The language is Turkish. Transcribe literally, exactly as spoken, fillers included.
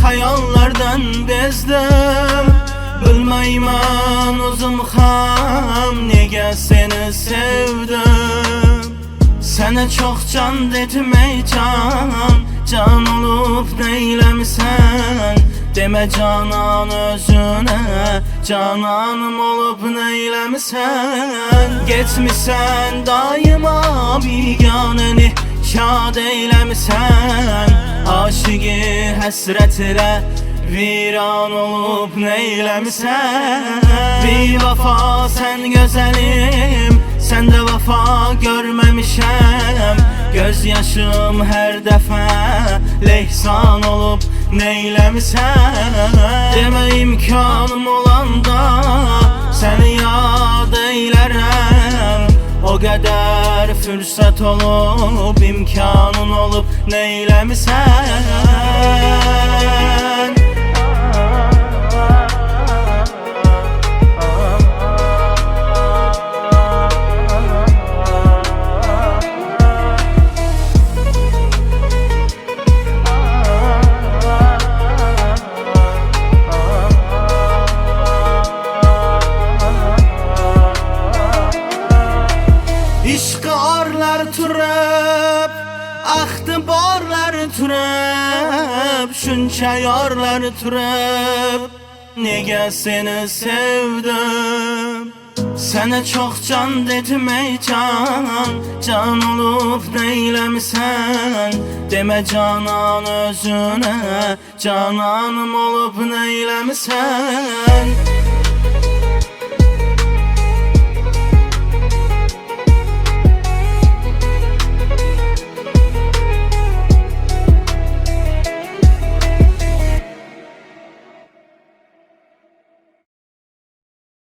hayallardan bezdim. Bilmeyman uzun xam nega seni sevdim. Sana çok can detmey can, can olup neylemsen. Deme canan özüne, cananım olup neylemsen. Geçmişsen daima biganeni şad eylemsen. Aşığı həsrətlə viran olup neylemsen. Bir vafa sen güzelim, sen de vafa görmemişem. Göz yaşım her defa lehsan olup neylemsen. Deme imkanım olanda seni yad eylerem. O kadar fırsat olup imkanın olup neylemsen. İşqarlar türüp, axtı barlar türüp. Şunca yarlar türüp, nega seni sevdim. Sana çok can detmey can, can olup neylemsen. Deme canan özüne, cananım olup neylemsen.